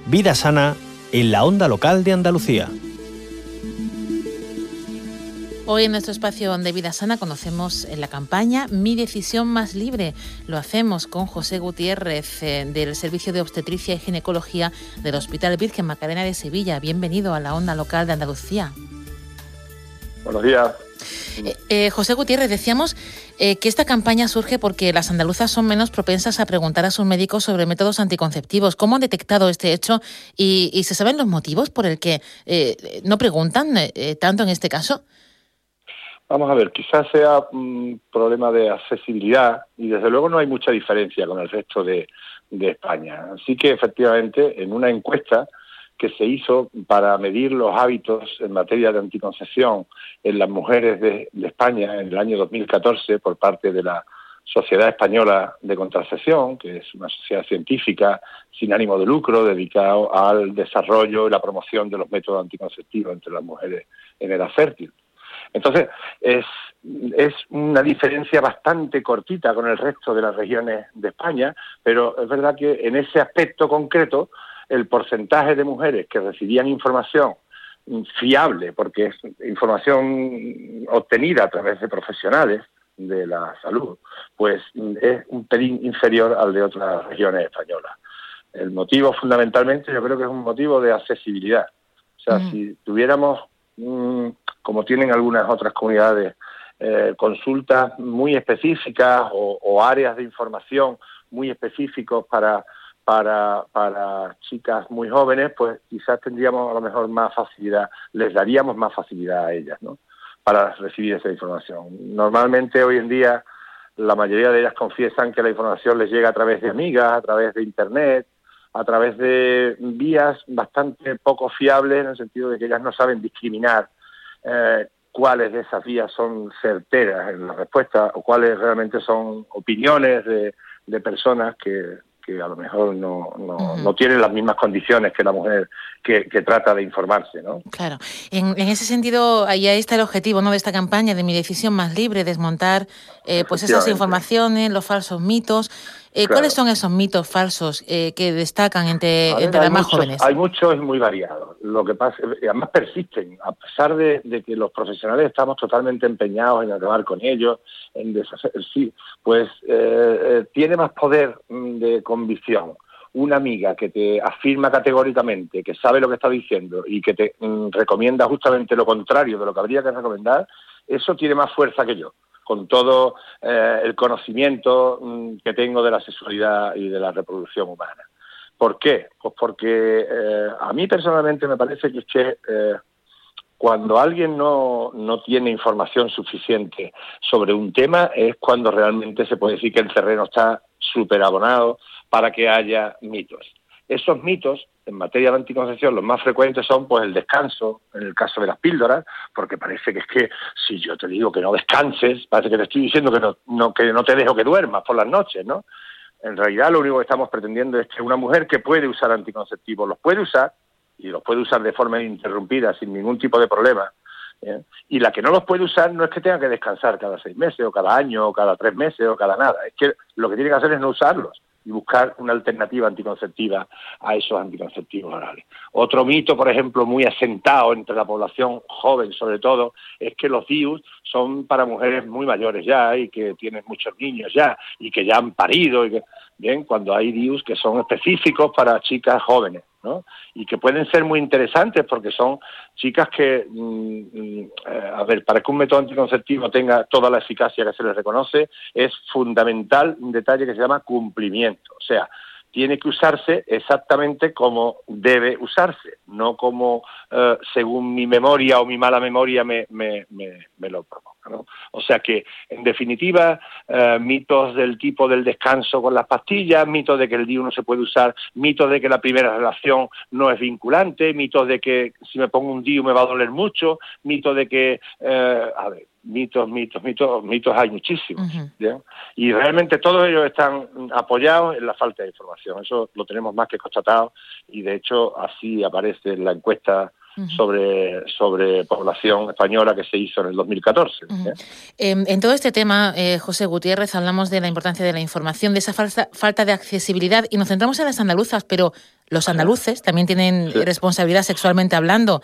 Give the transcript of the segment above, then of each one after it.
Vida sana en la onda local de Andalucía. Hoy en nuestro espacio de Vida Sana conocemos la campaña Mi Decisión Más Libre. Lo hacemos con José Gutiérrez del Servicio de Obstetricia y Ginecología del Hospital Virgen Macarena de Sevilla. Bienvenido a la onda local de Andalucía. Buenos días. José Gutiérrez, decíamos que esta campaña surge porque las andaluzas son menos propensas a preguntar a sus médicos sobre métodos anticonceptivos. ¿Cómo han detectado este hecho y se saben los motivos por el que no preguntan tanto en este caso? Vamos a ver, quizás sea un problema de accesibilidad y desde luego no hay mucha diferencia con el resto de España. Así que efectivamente en una encuesta que se hizo para medir los hábitos en materia de anticoncepción en las mujeres de España en el año 2014 por parte de la Sociedad Española de Contracepción, que es una sociedad científica sin ánimo de lucro dedicada al desarrollo y la promoción de los métodos anticonceptivos entre las mujeres en edad fértil. Entonces, es una diferencia bastante cortita con el resto de las regiones de España, pero es verdad que en ese aspecto concreto el porcentaje de mujeres que recibían información fiable, porque es información obtenida a través de profesionales de la salud, pues es un pelín inferior al de otras regiones españolas. El motivo fundamentalmente yo creo que es un motivo de accesibilidad. O sea, si tuviéramos, como tienen algunas otras comunidades, consultas muy específicas o áreas de información muy específicos para chicas muy jóvenes, pues quizás tendríamos a lo mejor más facilidad, les daríamos más facilidad a ellas, ¿no?, para recibir esa información. Normalmente hoy en día la mayoría de ellas confiesan que la información les llega a través de amigas, a través de internet, a través de vías bastante poco fiables, en el sentido de que ellas no saben discriminar cuáles de esas vías son certeras en la respuesta o cuáles realmente son opiniones de personas que a lo mejor no tienen las mismas condiciones que la mujer que trata de informarse, ¿no? Claro. En ese sentido, ahí está el objetivo, ¿no?, de esta campaña de Mi Decisión Más Libre, desmontar pues esas informaciones, los falsos mitos. Claro. ¿Cuáles son esos mitos falsos que destacan entre las más jóvenes? Hay muchos y muy variados. Lo que pasa, además persisten, a pesar de que los profesionales estamos totalmente empeñados en acabar con ellos, en deshacer, sí, pues tiene más poder de convicción una amiga que te afirma categóricamente que sabe lo que está diciendo y que te recomienda justamente lo contrario de lo que habría que recomendar. Eso tiene más fuerza que yo, con todo el conocimiento que tengo de la sexualidad y de la reproducción humana. ¿Por qué? Pues porque a mí personalmente me parece que es que cuando alguien no tiene información suficiente sobre un tema es cuando realmente se puede decir que el terreno está súper abonado para que haya mitos. Esos mitos, en materia de anticoncepción, los más frecuentes son pues el descanso, en el caso de las píldoras, porque parece que es que si yo te digo que no descanses, parece que te estoy diciendo que no te dejo que duermas por las noches, ¿no? En realidad lo único que estamos pretendiendo es que una mujer que puede usar anticonceptivos los puede usar, y los puede usar de forma ininterrumpida, sin ningún tipo de problema, y la que no los puede usar no es que tenga que descansar cada 6 meses, o cada año, o cada 3 meses, o cada nada, es que lo que tiene que hacer es no usarlos, y buscar una alternativa anticonceptiva a esos anticonceptivos orales. Otro mito, por ejemplo, muy asentado entre la población joven, sobre todo, es que los DIUs son para mujeres muy mayores ya y que tienen muchos niños ya y que ya han parido. Bien, cuando hay DIUs que son específicos para chicas jóvenes, ¿no?, y que pueden ser muy interesantes porque son chicas que, para que un método anticonceptivo tenga toda la eficacia que se les reconoce, es fundamental un detalle que se llama cumplimiento. O sea, tiene que usarse exactamente como debe usarse, no como según mi memoria o mi mala memoria me lo provoca, ¿no? O sea que, en definitiva, mitos del tipo del descanso con las pastillas, mitos de que el DIU no se puede usar, mitos de que la primera relación no es vinculante, mitos de que si me pongo un DIU me va a doler mucho, mitos de que, mitos hay muchísimos, ¿ya? Y realmente todos ellos están apoyados en la falta de información. Eso lo tenemos más que constatado y de hecho así aparece en la encuesta sobre población española que se hizo en el 2014. En todo este tema, José Gutiérrez, hablamos de la importancia de la información, de esa falta de accesibilidad, y nos centramos en las andaluzas, pero los andaluces también tienen responsabilidad sexualmente hablando.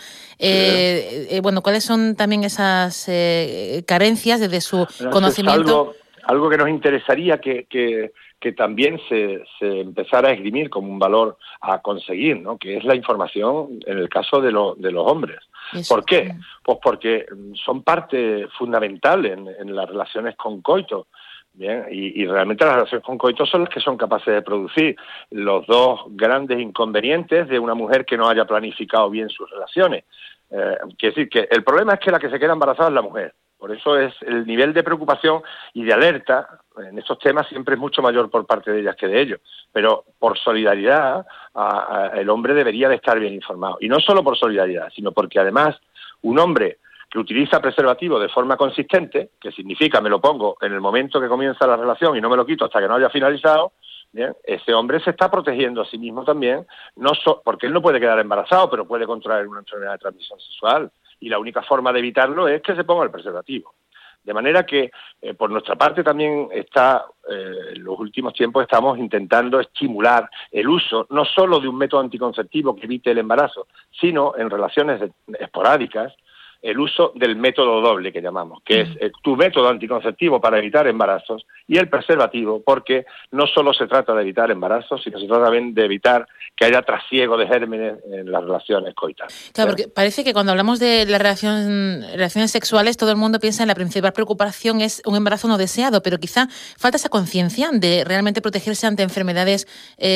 ¿Cuáles son también esas carencias desde su conocimiento? Algo que nos interesaría que también se empezara a esgrimir como un valor a conseguir, ¿no? Que es la información en el caso de los hombres. Eso. ¿Por qué? Pues porque son parte fundamental en las relaciones con coito. Bien, y realmente las relaciones con coito son las que son capaces de producir los dos grandes inconvenientes de una mujer que no haya planificado bien sus relaciones. Quiere decir que el problema es que la que se queda embarazada es la mujer. Por eso es el nivel de preocupación y de alerta en estos temas siempre es mucho mayor por parte de ellas que de ellos. Pero por solidaridad, el hombre debería de estar bien informado. Y no solo por solidaridad, sino porque además un hombre que utiliza preservativo de forma consistente, que significa me lo pongo en el momento que comienza la relación y no me lo quito hasta que no haya finalizado, bien, ese hombre se está protegiendo a sí mismo también, porque él no puede quedar embarazado, pero puede contraer una enfermedad de transmisión sexual. Y la única forma de evitarlo es que se ponga el preservativo. De manera que, por nuestra parte, también en los últimos tiempos estamos intentando estimular el uso, no solo de un método anticonceptivo que evite el embarazo, sino en relaciones esporádicas, el uso del método doble que llamamos, que es tu método anticonceptivo para evitar embarazos y el preservativo, porque no solo se trata de evitar embarazos, sino se trata también de evitar que haya trasiego de gérmenes en las relaciones coitales. Claro, porque parece que cuando hablamos de las relaciones sexuales, todo el mundo piensa en la principal preocupación es un embarazo no deseado, pero quizá falta esa conciencia de realmente protegerse ante enfermedades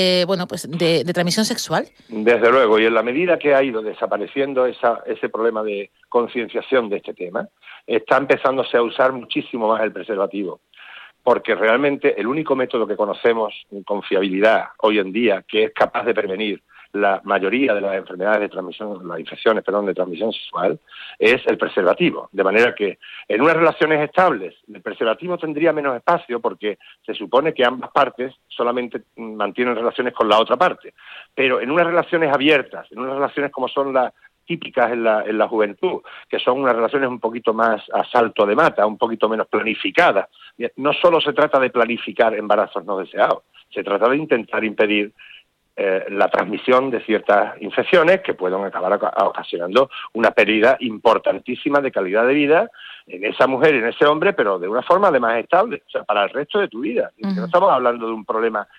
de transmisión sexual. Desde luego, y en la medida que ha ido desapareciendo ese problema de concienciación de este tema, está empezándose a usar muchísimo más el preservativo, porque realmente el único método que conocemos con fiabilidad hoy en día que es capaz de prevenir la mayoría de las enfermedades de transmisión, las infecciones, de transmisión sexual, es el preservativo. De manera que en unas relaciones estables el preservativo tendría menos espacio porque se supone que ambas partes solamente mantienen relaciones con la otra parte. Pero en unas relaciones abiertas, en unas relaciones como son las típicas en la juventud, que son unas relaciones un poquito más a salto de mata, un poquito menos planificadas. No solo se trata de planificar embarazos no deseados, se trata de intentar impedir la transmisión de ciertas infecciones que pueden acabar ocasionando una pérdida importantísima de calidad de vida en esa mujer y en ese hombre, pero de una forma además estable, o sea, para el resto de tu vida. No estamos hablando de un problema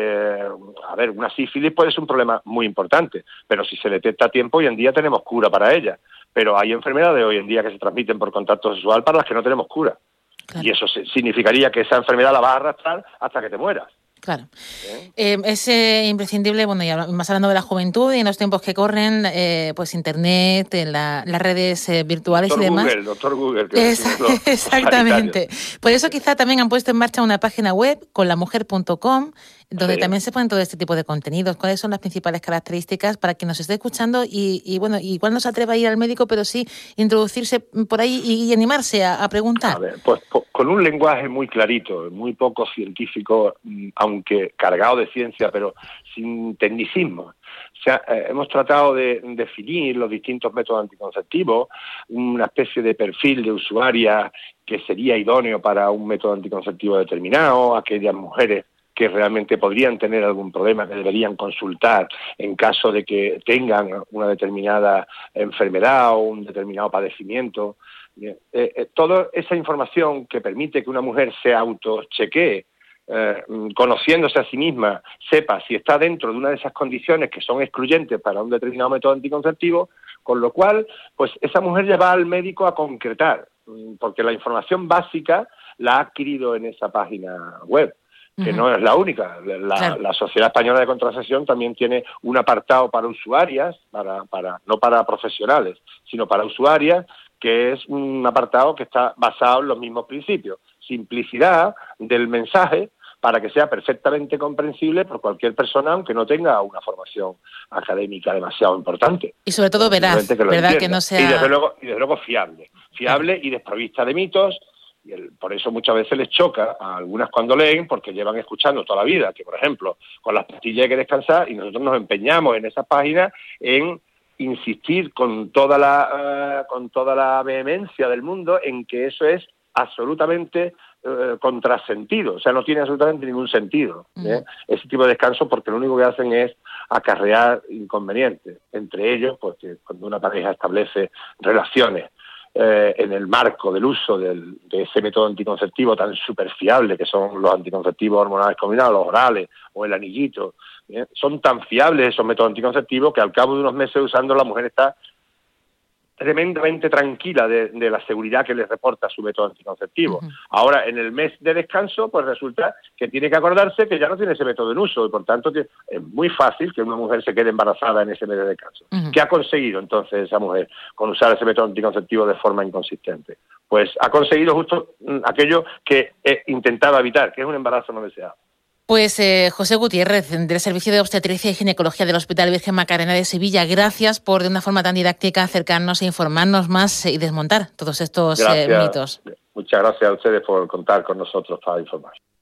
una sífilis puede ser un problema muy importante, pero si se detecta a tiempo, hoy en día tenemos cura para ella. Pero hay enfermedades hoy en día que se transmiten por contacto sexual para las que no tenemos cura. Claro. Y eso significaría que esa enfermedad la vas a arrastrar hasta que te mueras. Claro. Es imprescindible, ya más hablando de la juventud y en los tiempos que corren, pues Internet, las redes virtuales y demás. Doctor Google. Exactamente. Por eso quizá también han puesto en marcha una página web, conlamujer.com, donde también se ponen todo este tipo de contenidos. ¿Cuáles son las principales características para quien nos esté escuchando y igual no se atreva a ir al médico, pero sí introducirse por ahí y animarse a preguntar? A ver, pues con un lenguaje muy clarito, muy poco científico, aunque cargado de ciencia, pero sin tecnicismo. O sea, hemos tratado de definir los distintos métodos anticonceptivos, una especie de perfil de usuaria que sería idóneo para un método anticonceptivo determinado, aquellas mujeres que realmente podrían tener algún problema, que deberían consultar en caso de que tengan una determinada enfermedad o un determinado padecimiento. Toda esa información que permite que una mujer se autochequee, conociéndose a sí misma, sepa si está dentro de una de esas condiciones que son excluyentes para un determinado método anticonceptivo, con lo cual, pues esa mujer ya va al médico a concretar, porque la información básica la ha adquirido en esa página web, que no es la única. La Sociedad Española de Contracepción también tiene un apartado para usuarias, no para profesionales, sino para usuarias, que es un apartado que está basado en los mismos principios. Simplicidad del mensaje para que sea perfectamente comprensible por cualquier persona, aunque no tenga una formación académica demasiado importante. Y sobre todo veraz, ¿verdad? Que no sea... Y desde luego fiable y desprovista de mitos. Y por eso muchas veces les choca a algunas cuando leen, porque llevan escuchando toda la vida que, por ejemplo, con las pastillas hay que descansar, y nosotros nos empeñamos en esas páginas en insistir con toda la vehemencia del mundo en que eso es absolutamente contrasentido, o sea, no tiene absolutamente ningún sentido ese tipo de descanso, porque lo único que hacen es acarrear inconvenientes, entre ellos, pues que cuando una pareja establece relaciones en el marco del uso de ese método anticonceptivo tan súper fiable que son los anticonceptivos hormonales combinados, los orales o el anillito, son tan fiables esos métodos anticonceptivos que al cabo de unos meses usando la mujer está tremendamente tranquila de la seguridad que les reporta su método anticonceptivo. Ahora, en el mes de descanso, pues resulta que tiene que acordarse que ya no tiene ese método en uso y, por tanto, es muy fácil que una mujer se quede embarazada en ese mes de descanso. ¿Qué ha conseguido, entonces, esa mujer con usar ese método anticonceptivo de forma inconsistente? Pues ha conseguido justo aquello que intentaba evitar, que es un embarazo no deseado. Pues José Gutiérrez, del Servicio de Obstetricia y Ginecología del Hospital Virgen Macarena de Sevilla, gracias por, de una forma tan didáctica, acercarnos e informarnos más y desmontar todos estos mitos. Muchas gracias a ustedes por contar con nosotros para informar.